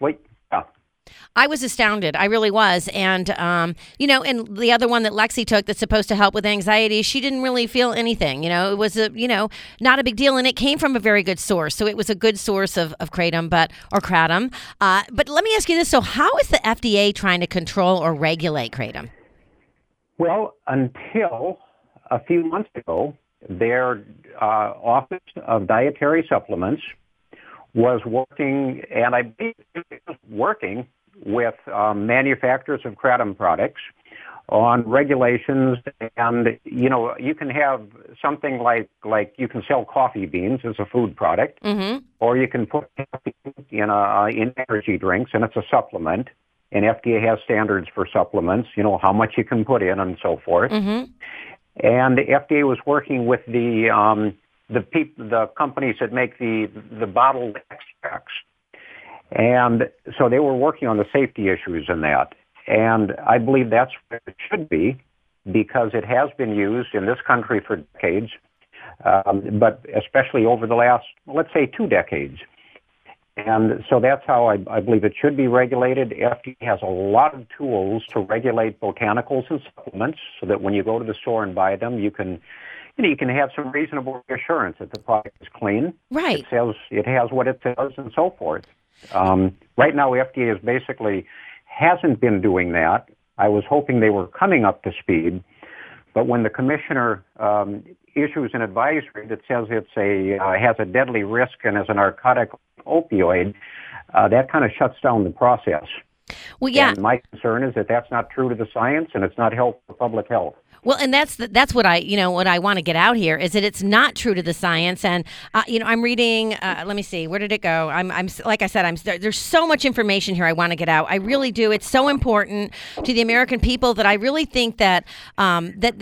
I was astounded. I really was. And, and the other one that Lexi took that's supposed to help with anxiety, she didn't really feel anything. It was, not a big deal. And it came from a very good source. So it was a good source of Kratom, or Kratom. But let me ask you this. So how is the FDA trying to control or regulate Kratom? Well, until a few months ago, their Office of Dietary Supplements was working, and I believe it was working with manufacturers of Kratom products on regulations. And, you can have something like you can sell coffee beans as a food product, mm-hmm. or you can put in energy drinks, and it's a supplement. And FDA has standards for supplements, how much you can put in and so forth. Mm-hmm. And the FDA was working with the companies that make the bottled extracts. And so they were working on the safety issues in that. And I believe that's what it should be, because it has been used in this country for decades, but especially over the last, let's say, 2 decades. And so that's how I believe it should be regulated. FDA has a lot of tools to regulate botanicals and supplements so that when you go to the store and buy them, you can have some reasonable assurance that the product is clean. Right. It says it has what it says and so forth. Right now, FDA hasn't been doing that. I was hoping they were coming up to speed, but when the commissioner issues an advisory that says has a deadly risk and is a narcotic opioid, that kind of shuts down the process. Well, yeah. And my concern is that that's not true to the science, and it's not helpful for public health. Well, and that's what I want to get out here is that it's not true to the science. And I'm reading. Let me see, where did it go? I'm like I said, there's so much information here I want to get out. I really do. It's so important to the American people that I really think that that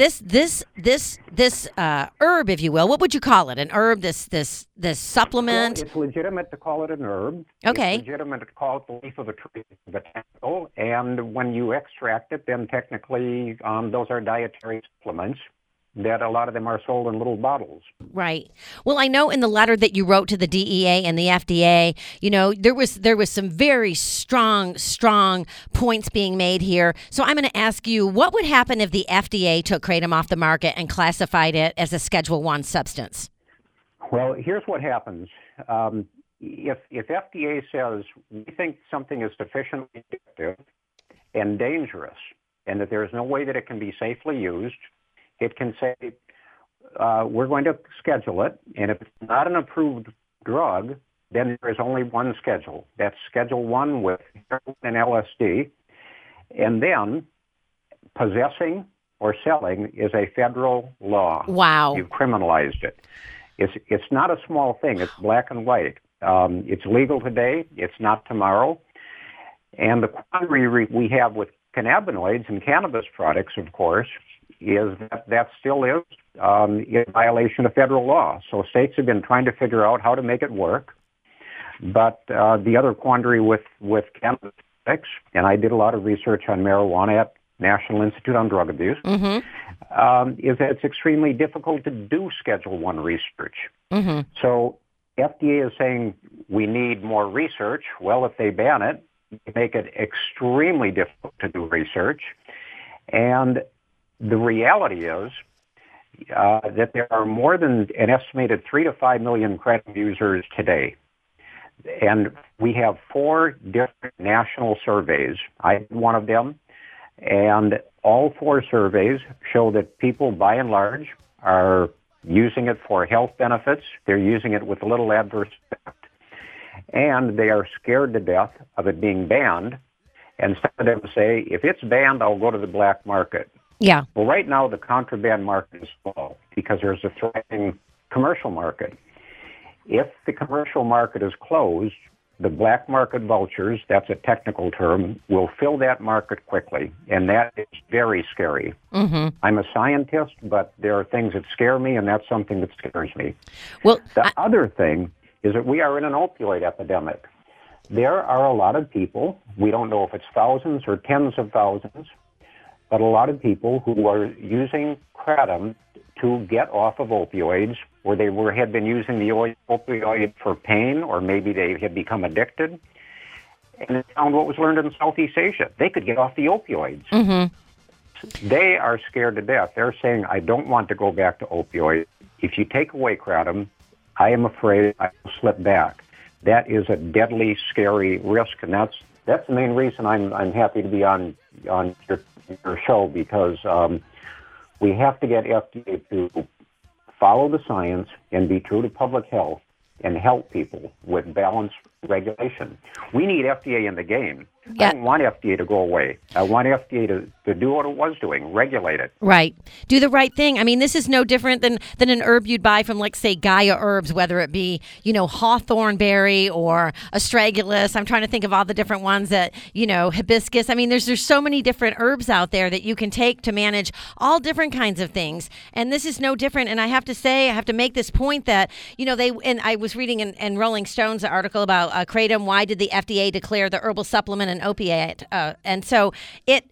this herb, if you will, what would you call it? An herb? This supplement? Well, it's legitimate to call it an herb. Okay. It's legitimate to call it the leaf of a tree, botanical. And when you extract it, then technically those are dietary supplements that a lot of them are sold in little bottles. Right. Well, I know in the letter that you wrote to the DEA and the FDA, there was some very strong points being made here. So I'm going to ask you, what would happen if the FDA took Kratom off the market and classified it as a Schedule I substance? Well, here's what happens. If FDA says we think something is sufficiently addictive and dangerous and that there is no way that it can be safely used, it can say, we're going to schedule it, and if it's not an approved drug, then there is only one schedule. That's Schedule I with heroin and LSD. And then possessing or selling is a federal law. Wow. You've criminalized it. It's not a small thing. It's black and white. It's legal today. It's not tomorrow. And the quandary we have with cannabinoids and cannabis products, of course, is that still is in violation of federal law. So states have been trying to figure out how to make it work. But the other quandary with cannabis, and I did a lot of research on marijuana at National Institute on Drug Abuse, is that it's extremely difficult to do Schedule I research. So FDA is saying we need more research. Well, if they ban it, they make it extremely difficult to do research. And the reality is that there are more than an estimated 3 to 5 million kratom users today. And we have 4 different national surveys. I did one of them. And all 4 surveys show that people, by and large, are using it for health benefits. They're using it with little adverse effect. And they are scared to death of it being banned. And some of them say, if it's banned, I'll go to the black market. Yeah. Well, right now, the contraband market is small because there's a thriving commercial market. If the commercial market is closed, the black market vultures, that's a technical term, will fill that market quickly, and that is very scary. I'm a scientist, but there are things that scare me, and that's something that scares me. Well, the other thing is that we are in an opioid epidemic. There are a lot of people, we don't know if it's thousands or tens of thousands, but a lot of people who are using kratom to get off of opioids, or they had been using the opioid for pain, or maybe they had become addicted, and they found what was learned in Southeast Asia. They could get off the opioids. They are scared to death. They're saying, I don't want to go back to opioids. If you take away kratom, I am afraid I will slip back. That is a deadly, scary risk, and that's the main reason I'm happy to be on your show, because we have to get FDA to follow the science and be true to public health and help people with balanced regulation. We need FDA in the game. I don't want FDA to go away. I want FDA to do what it was doing, regulate it. Right. Do the right thing. I mean, this is no different than an herb you'd buy from, like, say, Gaia Herbs, whether it be, hawthorn berry or astragalus. I'm trying to think of all the different ones that, hibiscus. I mean, there's so many different herbs out there that you can take to manage all different kinds of things. And this is no different. And I have to make this point that, and I was reading in Rolling Stone's article about kratom. Why did the FDA declare the herbal supplement an opiate? And so it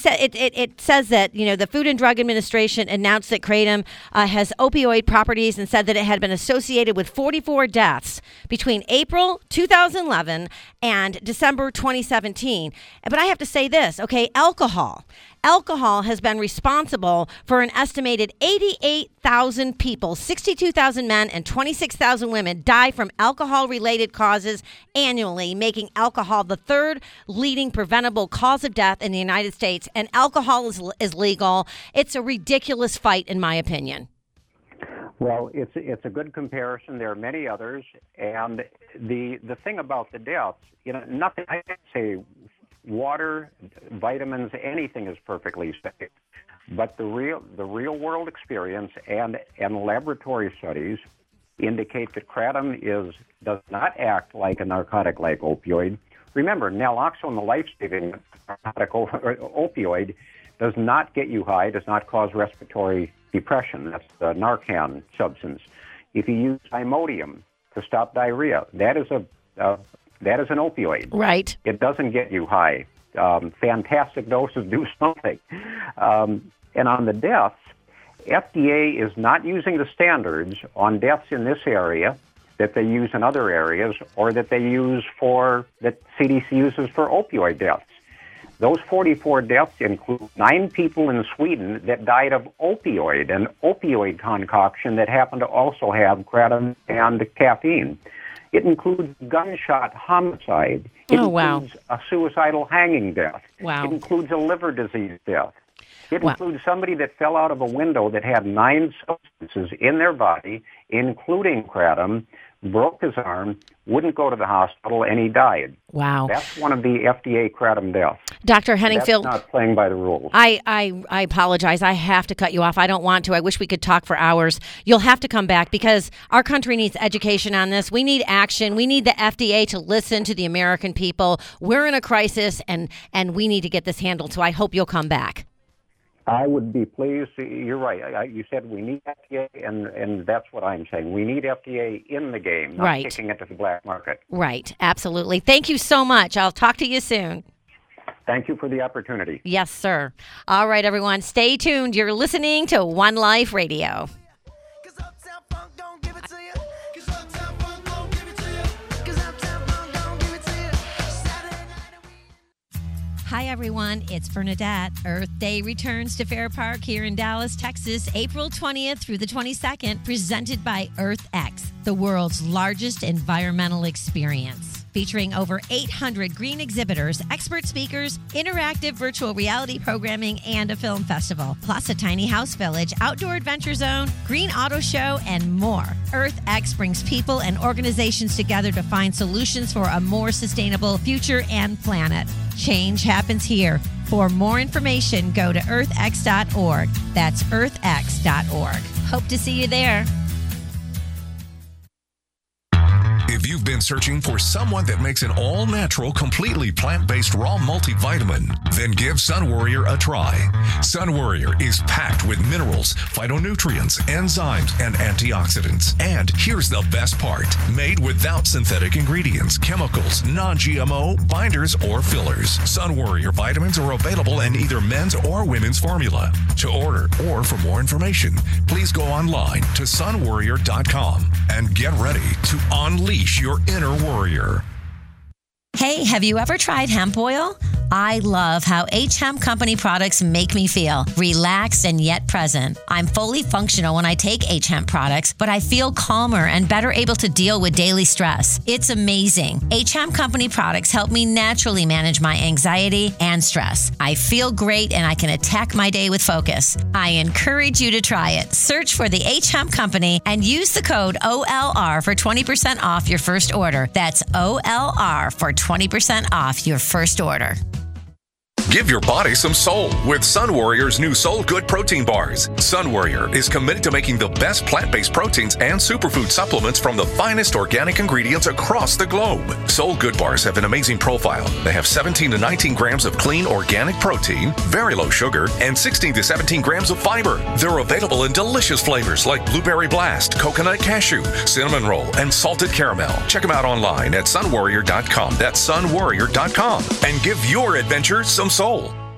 says that, the Food and Drug Administration announced that kratom has opioid properties and said that it had been associated with 44 deaths between April 2011 and December 2017. But I have to say this, okay, alcohol has been responsible for an estimated 88,000 people, 62,000 men and 26,000 women die from alcohol-related causes annually, making alcohol the 3rd leading preventable cause of death in the United States. And alcohol is legal. It's a ridiculous fight, in my opinion. Well, it's a good comparison. There are many others. And the thing about the deaths, nothing, I can't say water, vitamins, anything is perfectly safe. But the real world experience and laboratory studies indicate that kratom does not act like a narcotic like opioid. Remember, naloxone, the life-saving narcotic opioid, does not get you high, does not cause respiratory depression. That's the Narcan substance. If you use Imodium to stop diarrhea, that is an opioid. Right. It doesn't get you high. Fantastic doses do something. And on the deaths, FDA is not using the standards on deaths in this area that they use in other areas, or that they use that CDC uses for opioid deaths. Those 44 deaths include 9 people in Sweden that died of an opioid concoction that happened to also have kratom and caffeine. It includes gunshot homicide. It includes a suicidal hanging death. Wow. It includes a liver disease death. It includes somebody that fell out of a window that had 9 substances in their body, including kratom, broke his arm, wouldn't go to the hospital, and he died. Wow. That's one of the FDA kratom deaths. Dr. Henningfield. That's not playing by the rules. I apologize. I have to cut you off. I don't want to. I wish we could talk for hours. You'll have to come back because our country needs education on this. We need action. We need the FDA to listen to the American people. We're in a crisis, and we need to get this handled, so I hope you'll come back. I would be pleased. You're right. You said we need FDA, and that's what I'm saying. We need FDA in the game, not Right. kicking it to the black market. Right. Absolutely. Thank you so much. I'll talk to you soon. Thank you for the opportunity. Yes, sir. All right, everyone. Stay tuned. You're listening to One Life Radio. Hi, everyone. It's Bernadette. Earth Day returns to Fair Park here in Dallas, Texas, April 20th through the 22nd, presented by EarthX, the world's largest environmental experience. Featuring over 800 green exhibitors, expert speakers, interactive virtual reality programming, and a film festival, plus a tiny house village, outdoor adventure zone, green auto show, and more. EarthX brings people and organizations together to find solutions for a more sustainable future and planet. Change happens here. For more information, go to earthx.org. That's earthx.org. Hope to see you there. If you've been searching for someone that makes an all-natural, completely plant-based raw multivitamin, then give Sun Warrior a try. Sun Warrior is packed with minerals, phytonutrients, enzymes, and antioxidants. And here's the best part. Made without synthetic ingredients, chemicals, non-GMO, binders, or fillers. Sun Warrior vitamins are available in either men's or women's formula. To order or for more information, please go online to sunwarrior.com and get ready to unleash your inner warrior. Hey, have you ever tried hemp oil? I love how H Hemp Company products make me feel relaxed and yet present. I'm fully functional when I take H Hemp products, but I feel calmer and better able to deal with daily stress. It's amazing. H Hemp Company products help me naturally manage my anxiety and stress. I feel great and I can attack my day with focus. I encourage you to try it. Search for the H Hemp Company and use the code OLR for 20% off your first order. That's OLR for 20% off your first order. Give your body some soul with Sun Warrior's new Soul Good protein bars. Sun Warrior is committed to making the best plant-based proteins and superfood supplements from the finest organic ingredients across the globe. Soul Good bars have an amazing profile. They have 17 to 19 grams of clean organic protein, very low sugar, and 16 to 17 grams of fiber. They're available in delicious flavors like blueberry blast, coconut cashew, cinnamon roll, and salted caramel. Check them out online at sunwarrior.com. That's sunwarrior.com. And give your adventure some soul.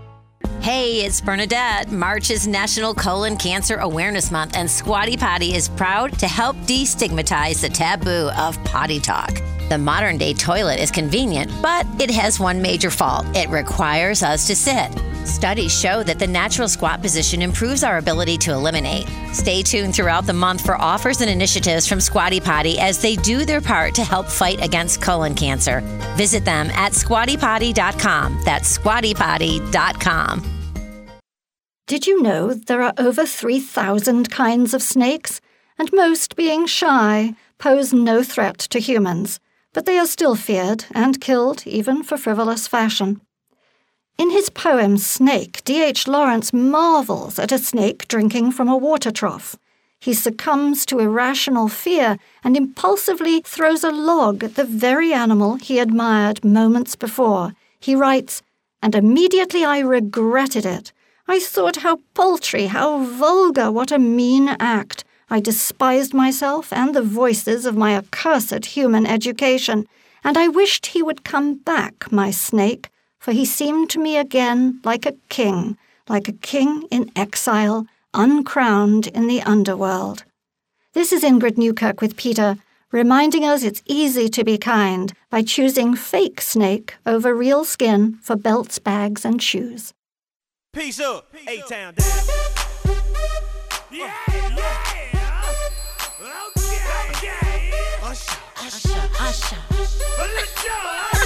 Hey, it's Bernadette. March is National Colon Cancer Awareness Month, and Squatty Potty is proud to help destigmatize the taboo of potty talk. The modern day toilet is convenient, but it has one major fault. It requires us to sit. Studies show that the natural squat position improves our ability to eliminate. Stay tuned throughout the month for offers and initiatives from Squatty Potty as they do their part to help fight against colon cancer. Visit them at squattypotty.com. That's squattypotty.com. Did you know there are over 3,000 kinds of snakes? And most, being shy, pose no threat to humans. But they are still feared and killed, even for frivolous fashion. In his poem Snake, D.H. Lawrence marvels at a snake drinking from a water trough. He succumbs to irrational fear and impulsively throws a log at the very animal he admired moments before. He writes, "And immediately I regretted it. I thought how paltry, how vulgar, what a mean act. I despised myself and the voices of my accursed human education, and I wished he would come back, my snake, for he seemed to me again like a king in exile, uncrowned in the underworld." This is Ingrid Newkirk with Peter, reminding us it's easy to be kind by choosing fake snake over real skin for belts, bags, and shoes. Peace up, A-Town down. Yeah, yeah. Okay. Usher. Let's go.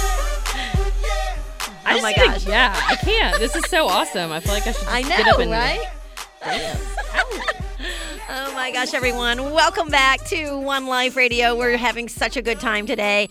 I Oh my just gosh. Yeah, I can't. This is so awesome. I feel like I should just I get up know, and right? dance. Oh my my gosh, everyone. Welcome back to One Life Radio. We're having such a good time today.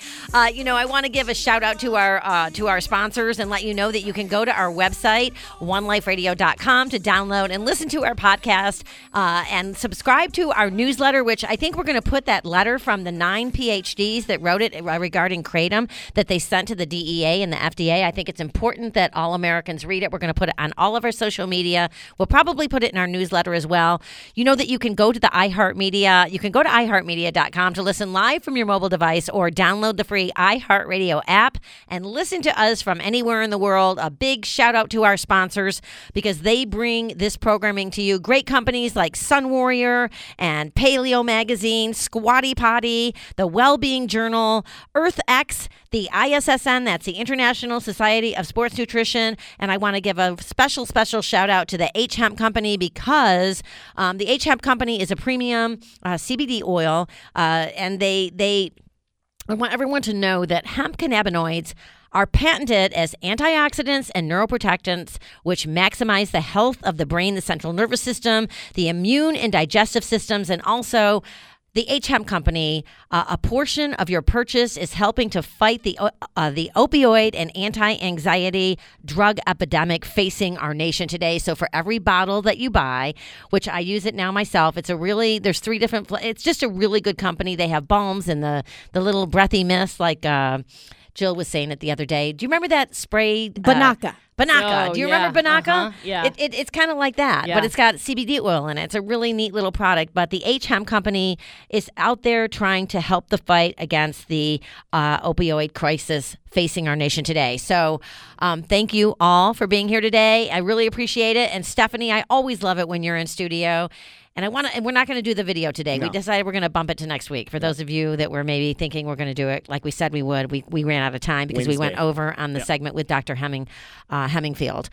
I want to give a shout out to our sponsors and let you know that you can go to our website, oneliferadio.com, to download and listen to our podcast and subscribe to our newsletter, which I think we're going to put that letter from the 9 PhDs that wrote it regarding kratom that they sent to the DEA and the FDA. I think it's important that all Americans read it. We're going to put it on all of our social media. We'll probably put it in our newsletter as well. You know that you can go to the iHeartMedia. You can go to iHeartMedia.com to listen live from your mobile device or download the free iHeartRadio app and listen to us from anywhere in the world. A big shout out to our sponsors because they bring this programming to you. Great companies like Sun Warrior and Paleo Magazine, Squatty Potty, the Wellbeing Journal, EarthX, the ISSN, that's the International Society of Sports Nutrition. And I want to give a special shout out to the H-Hemp Company because the H-Hemp Company is a premium CBD oil, and I want everyone to know that hemp cannabinoids are patented as antioxidants and neuroprotectants, which maximize the health of the brain, the central nervous system, the immune and digestive systems, and also the H-Hemp Company, a portion of your purchase is helping to fight the opioid and anti-anxiety drug epidemic facing our nation today. So for every bottle that you buy, which I use it now myself, there's 3 different, it's just a really good company. They have balms and the little breathy mist like Jill was saying it the other day. Do you remember that spray? Banaka. Banaka. Oh, Do you yeah. remember Banaka? Uh-huh. Yeah. It's kind of like that, Yeah. but it's got CBD oil in it. It's a really neat little product. But the H-Hemp Company is out there trying to help the fight against the opioid crisis facing our nation today. So thank you all for being here today. I really appreciate it. And Stephanie, I always love it when you're in studio. And we're not going to do the video today. No. We decided we're going to bump it to next week. For those of you that were maybe thinking we're going to do it like we said we would, we ran out of time because we went Wednesday. over on the segment with Dr. Hemmingfield.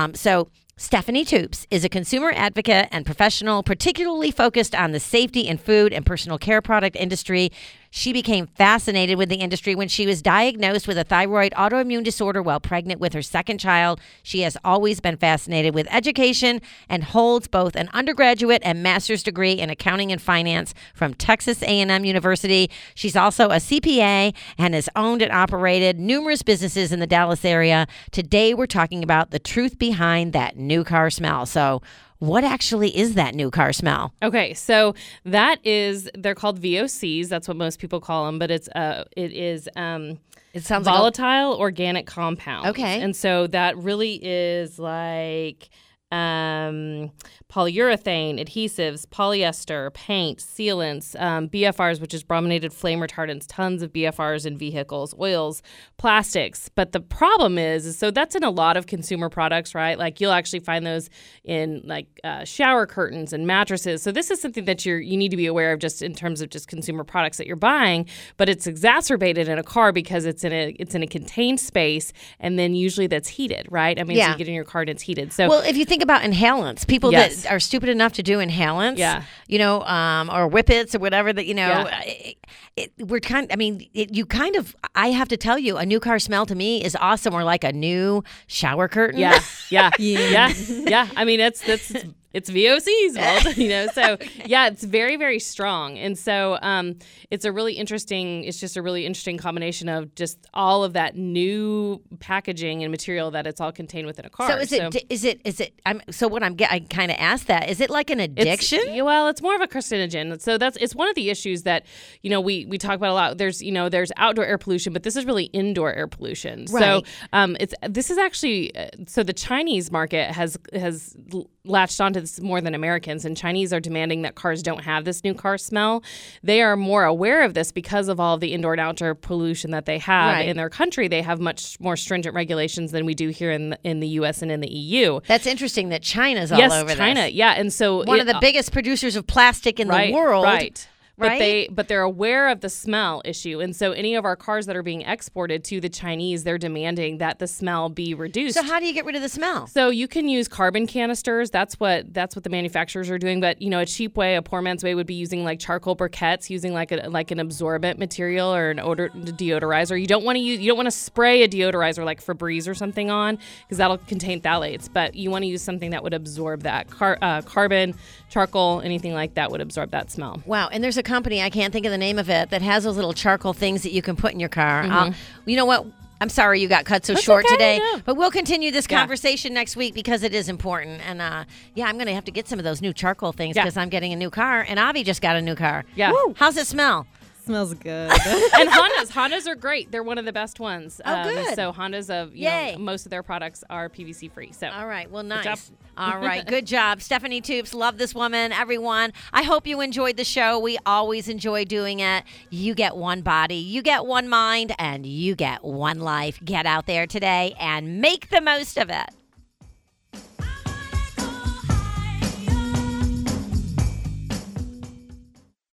So Stephanie Toops is a consumer advocate and professional, particularly focused on the safety and food and personal care product industry. She became fascinated with the industry when she was diagnosed with a thyroid autoimmune disorder while pregnant with her second child. She has always been fascinated with education and holds both an undergraduate and master's degree in accounting and finance from Texas A&M University. She's also a CPA and has owned and operated numerous businesses in the Dallas area. Today, we're talking about the truth behind that new car smell. So what actually is that new car smell? Okay, so they're called VOCs. That's what most people call them, but it sounds volatile organic compounds. Okay. And so that really is like polyurethane, adhesives, polyester, paint, sealants, BFRs, which is brominated flame retardants, tons of BFRs in vehicles, oils, plastics. But the problem is so that's in a lot of consumer products, right? Like you'll actually find those in like shower curtains and mattresses. So this is something that you need to be aware of just in terms of just consumer products that you're buying. But it's exacerbated in a car because it's in a contained space, and then usually that's heated, right? I mean, so you get in your car and it's heated. So well, if you think about inhalants, people Yes. that are stupid enough to do inhalants, Yeah. Or whippets or whatever that, I have to tell you, a new car smell to me is awesome, or like a new shower curtain. Yeah. I mean, it's VOCs, well, so yeah, it's very, very strong. And so it's a really interesting combination of just all of that new packaging and material that it's all contained within a car. So I kind of asked that, is it like an addiction? It's more of a carcinogen. So it's one of the issues that, we talk about a lot. There's outdoor air pollution, but this is really indoor air pollution. Right. So the Chinese market has latched onto this more than Americans, and Chinese are demanding that cars don't have this new car smell. They are more aware of this because of all of the indoor and outdoor pollution that they have in their country. They have much more stringent regulations than we do here in the U.S. and in the EU. That's interesting that China's all over China, this. yeah. And so one of the biggest producers of plastic in the world. Right. right? But they're aware of the smell issue. And so any of our cars that are being exported to the Chinese, they're demanding that the smell be reduced. So how do you get rid of the smell? So you can use carbon canisters. That's what the manufacturers are doing. But a cheap way, a poor man's way, would be using like charcoal briquettes, using like an absorbent material or an odor deodorizer. You don't want to spray a deodorizer like Febreze or something on, because that'll contain phthalates. But you want to use something that would absorb that carbon, charcoal, anything like that would absorb that smell. Wow. And there's a company, I can't think of the name of it, that has those little charcoal things that you can put in your car. You know what? I'm sorry you got cut so short today, but we'll continue this conversation next week because it is important. And I'm going to have to get some of those new charcoal things because I'm getting a new car, and Avi just got a new car. Yeah. Woo. How's it smell? Smells good. And Hondas are great. They're one of the best ones. Oh, good. So Honda's most of their products are PVC free. So all right, well, nice. Good job. All right, good job, Stephanie Toops. Love this woman, everyone. I hope you enjoyed the show. We always enjoy doing it. You get one body, you get one mind, and you get one life. Get out there today and make the most of it.